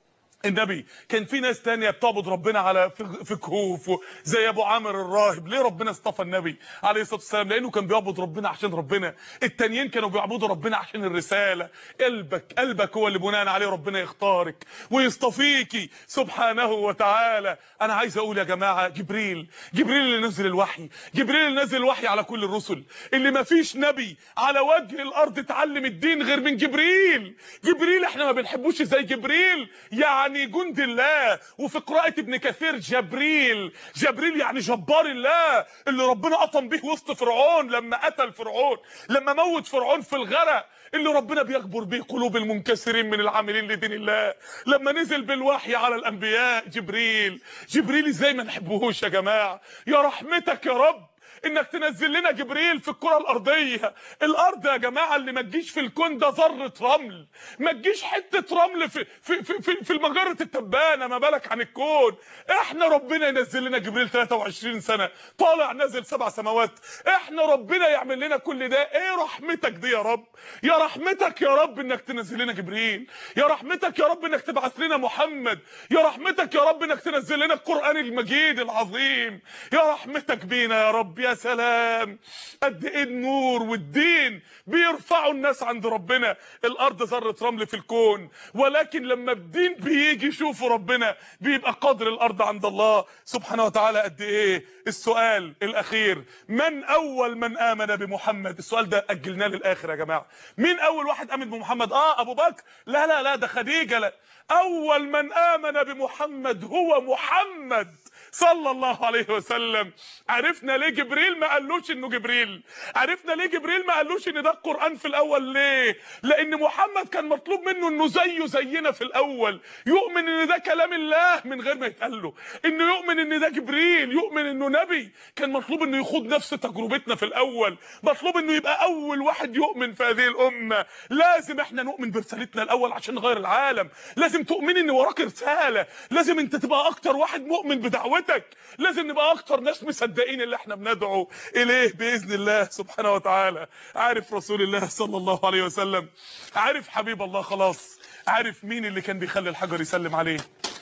النبي كان في ناس تانية بتعبد ربنا على في كهوف زي ابو عامر الراهب. ليه ربنا اصطفى النبي عليه الصلاه والسلام؟ لانه كان بيعبد ربنا عشان ربنا. التانيين كانوا بيعبدوا ربنا عشان الرساله. قلبك قلبك هو اللي بناء عليه ربنا يختارك ويصطفيكي سبحانه وتعالى. انا عايز اقول يا جماعه، جبريل جبريل اللي نزل الوحي، جبريل اللي نزل الوحي على كل الرسل، اللي ما فيش نبي على وجه الارض اتعلم الدين غير من جبريل. جبريل احنا ما بنحبوش زي جبريل، يعني يعني جند الله. وفي قراءة ابن كثير جبريل، جبريل يعني جبار الله، اللي ربنا قطم به وسط فرعون لما قتل فرعون، لما موت فرعون في الغرق، اللي ربنا بيجبر به قلوب المنكسرين من العاملين لدين الله. لما نزل بالوحي على الانبياء جبريل، جبريل ازاي ما نحبوهوش يا جماعه؟ يا رحمتك يا رب انك تنزل لنا جبريل في الكره الارضيه. الارض يا جماعه اللي ما تجيش في الكون ده ذره رمل، ما تجيش حته رمل في في في في, في المجره التبانه، ما بالك عن الكون. احنا ربنا ينزل لنا جبريل ثلاثة وعشرين سنه طالع نازل سبع سماوات، احنا ربنا يعمل لنا كل ده. ايه رحمتك دي يا رب؟ يا رحمتك يا رب انك تنزل لنا جبريل، يا رحمتك يا رب انك تبعث لنا محمد، يا رحمتك يا رب انك تنزل لنا القران المجيد العظيم، يا رحمتك بينا يا رب. يا سلام قد ايه النور والدين بيرفعوا الناس عند ربنا. الارض ذره رمل في الكون، ولكن لما الدين بيجي يشوفوا ربنا بيبقى قدر الارض عند الله سبحانه وتعالى قد ايه. السؤال الاخير، من اول من امن بمحمد؟ السؤال ده اجلناه للاخر يا جماعه. مين اول واحد امن بمحمد؟ اه ابو بكر؟ لا لا لا، ده خديجه. لا، اول من امن بمحمد هو محمد صلى الله عليه وسلم. عرفنا ليه جبريل ما قالوش انه جبريل، عرفنا ليه جبريل ما قالوش ان ده القرآن في الاول. ليه؟ لان محمد كان مطلوب منه انه زيه زينا في الاول، يؤمن ان ده كلام الله من غير ما يتقال له، انه يؤمن ان ده جبريل، يؤمن انه نبي. كان مطلوب انه يخوض نفس تجربتنا في الاول، مطلوب انه يبقى اول واحد يؤمن في هذه الامه. لازم احنا نؤمن برسالتنا الاول عشان نغير العالم. لازم تؤمن ان وراك رساله، لازم انت تبقى اكتر واحد مؤمن بدعوتك، لازم نبقى اكتر ناس مصدقين اللي احنا بندعو اليه باذن الله سبحانه وتعالى. عارف رسول الله صلى الله عليه وسلم، عارف حبيب الله خلاص، عارف مين اللي كان بيخلي الحجر يسلم عليه،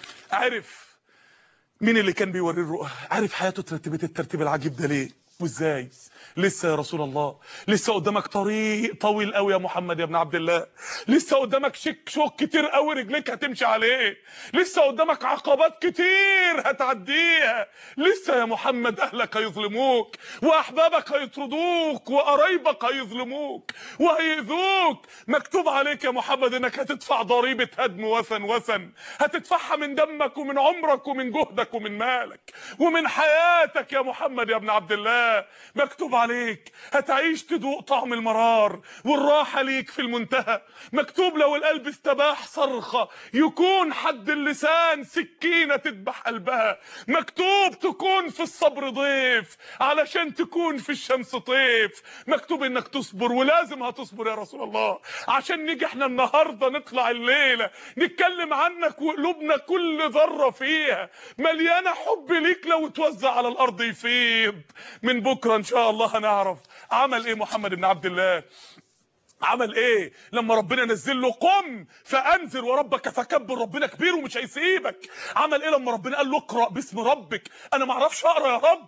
عارف مين اللي كان بيوريه الرؤى، عارف حياته ترتبت الترتيب العجيب ده ليه وازاي. لسه يا رسول الله، لسه قدامك طريق طويل قوي يا محمد يا ابن عبد الله، لسه قدامك شك شوك كتير قوي رجليك هتمشي عليه، لسه قدامك عقبات كتير هتعديها، لسه يا محمد اهلك هيظلموك، واحبابك هيطردوك، وقرايبك هيظلموك وهيؤذوك. مكتوب عليك يا محمد انك هتدفع ضريبه هدم وثن وثن، هتدفعها من دمك ومن عمرك ومن جهدك ومن مالك ومن حياتك يا محمد يا ابن عبد الله. مكتوب مكتوب عليك هتعيش تدوق طعم المرار والراحة ليك في المنتهى. مكتوب لو القلب استباح صرخة يكون حد اللسان سكينة تذبح قلبها. مكتوب تكون في الصبر ضيف علشان تكون في الشمس طيف. مكتوب انك تصبر ولازم هتصبر يا رسول الله عشان نيجي احنا النهارده نطلع الليله نتكلم عنك وقلوبنا كل ذره فيها مليانه حب ليك لو توزع على الارض يفيض. من بكره ان شاء الله هنعرف عمل ايه محمد بن عبد الله. عمل ايه لما ربنا نزل له قم فانذر وربك فكبر. ربنا كبير ومش هيسيبك. عمل ايه لما ربنا قال له اقرا باسم ربك. انا ما اعرفش اقرا يا رب.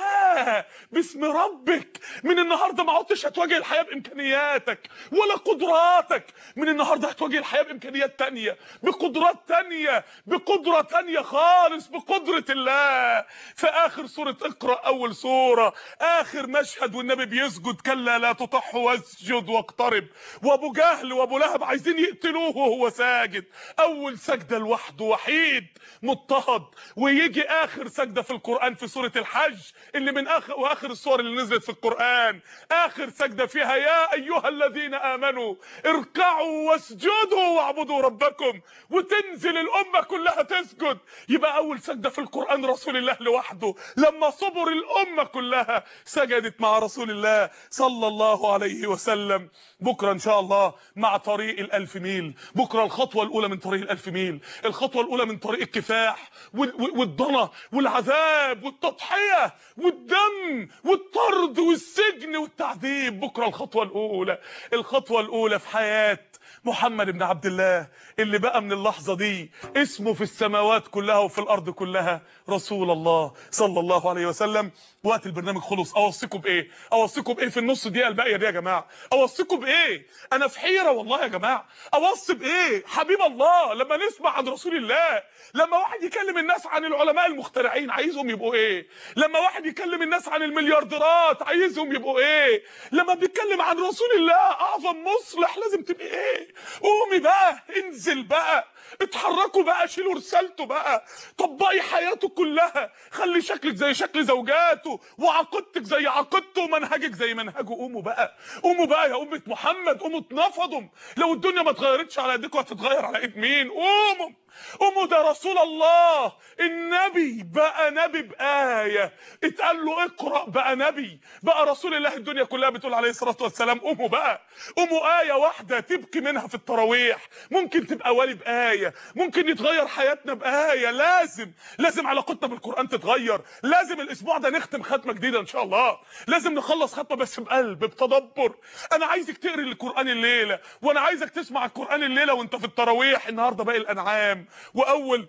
لا باسم ربك. من النهارده ما عدتش هتواجه الحياه بامكانياتك ولا قدراتك. من النهارده هتواجه الحياه بامكانيات تانية بقدرات تانية بقدره تانية خالص بقدره الله. في اخر سوره اقرا اول سوره اخر مشهد والنبي بيسجد كلا لا تطح واسجد واقترب وابو جهل وابو لهب عايزين يقتلوه وهو ساجد. اول سجده لوحده وحيد مضطهد. ويجي اخر سجده في القران في سوره الحج اللي من اخر واخر السور اللي نزلت في القران اخر سجده فيها يا ايها الذين امنوا اركعوا واسجدوا واعبدوا ربكم. وتنزل الامه كلها تسجد. يبقى اول سجده في القران رسول الله لوحده لما صبر الامه كلها سجدت مع رسول الله صلى الله عليه وسلم. بكره ان شاء الله مع طريق الالف ميل. بكره الخطوه الاولى من طريق الالف ميل. الخطوه الاولى من طريق الكفاح والضنا والعذاب والتضحيه والدم والطرد والسجن والتعذيب. بكره الخطوه الاولى. الخطوه الاولى في حياه محمد بن عبد الله اللي بقى من اللحظه دي اسمه في السماوات كلها وفي الارض كلها رسول الله صلى الله عليه وسلم. وقت البرنامج خلص. اوصيكم بايه اوصيكم بايه في النص دقيقه الباقيه دي يا جماعه؟ اوصيكم بايه؟ انا في حيره والله يا جماعه. اوصي بايه؟ حبيب الله لما نسمع عن رسول الله. لما واحد يكلم الناس عن العلماء المخترعين عايزهم يبقوا ايه؟ لما واحد يكلم الناس عن المليارديرات عايزهم يبقوا ايه؟ لما بيتكلم عن رسول الله اعظم مصلح لازم تبقى ايه؟ قومي بقى انزل بقى اتحركوا بقى شيلوا رسالته بقى طبقي حياته كلها. خلي شكلك زي شكل زوجاته وعقيدتك زي عقيدته ومنهجك زي منهجه. قوموا بقى قوموا بقى يا امه محمد. قوموا اتنفضوا. لو الدنيا ما اتغيرتش على ايديكم هتتغير على ايد مين؟ قوموا قوموا. ده رسول الله النبي بقى نبي بآية اتقال له اقرأ بقى نبي بقى رسول الله. الدنيا كلها بتقول عليه الصلاة والسلام. قوموا بقى قوموا. آية واحدة تبكي منها في التراويح ممكن تبقى والي بآية. ممكن يتغير حياتنا بآية. لازم لازم علاقتنا بالقرآن تتغير. لازم الاسبوع ده نختم ختمة جديدة ان شاء الله. لازم نخلص ختمة بس بقلب بتدبر. انا عايزك تقري القرآن الليلة وانا عايزك تسمع القرآن الليلة وانت في التراويح. النهارده باقي الانعام واول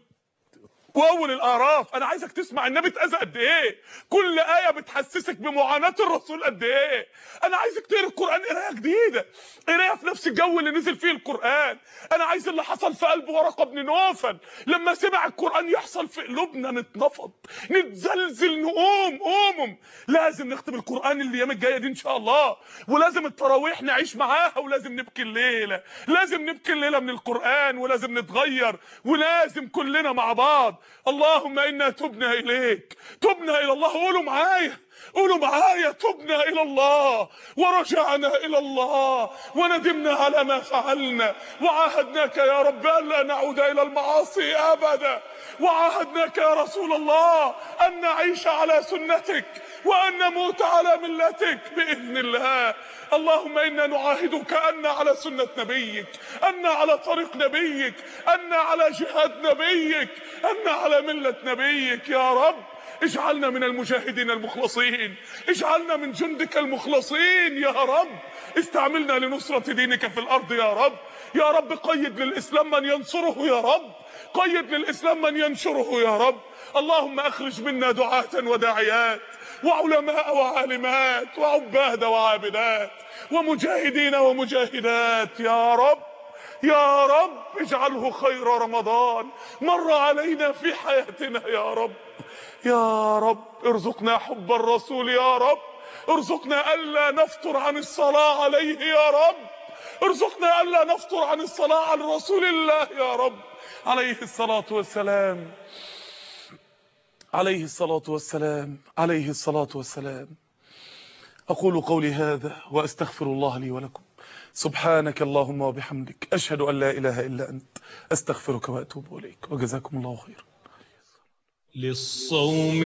واول الاعراف. انا عايزك تسمع النبي اتاذى قد ايه. كل ايه بتحسسك بمعاناه الرسول قد ايه. انا عايزك تقرا القران قرايه جديده قرايه في نفس الجو اللي نزل فيه القران. انا عايز اللي حصل في قلب ورقه بن نوفل لما سمع القران يحصل في قلوبنا. نتنفض نتزلزل نقوم. قوموا لازم نختم القران الايام الجايه دي ان شاء الله. ولازم التراويح نعيش معاها. ولازم نبكي الليله. لازم نبكي الليله من القران. ولازم نتغير. ولازم كلنا مع بعض اللهم انا تبنا اليك. تبنا الى الله. قولوا معايا قولوا معايا تبنا الى الله ورجعنا الى الله وندمنا على ما فعلنا وعاهدناك يا رب الا نعود الى المعاصي ابدا. وعاهدناك يا رسول الله ان نعيش على سنتك وان نموت على ملتك باذن الله. اللهم انا نعاهدك ان على سنه نبيك ان على طريق نبيك ان على جهاد نبيك ان على مله نبيك. يا رب اجعلنا من المجاهدين المخلصين. اجعلنا من جندك المخلصين يا رب. استعملنا لنصرة دينك في الارض يا رب. يا رب قيد للاسلام من ينصره يا رب. قيد للاسلام من ينشره يا رب. اللهم اخرج منا دعاة وداعيات وعلماء وعالمات وعباد وعابدات ومجاهدين ومجاهدات يا رب. يا رب اجعله خير رمضان مر علينا في حياتنا يا رب. يا رب ارزقنا حب الرسول يا رب. ارزقنا الا نفطر عن الصلاة عليه يا رب. ارزقنا الا نفطر عن الصلاة على رسول الله يا رب عليه الصلاة والسلام. عليه الصلاة والسلام. عليه الصلاة والسلام. أقول قولي هذا وأستغفر الله لي ولكم. سبحانك اللهم وبحمدك، أشهد أن لا إله إلا أنت، أستغفرك وأتوب إليك، وجزاكم الله خيرا. للصوم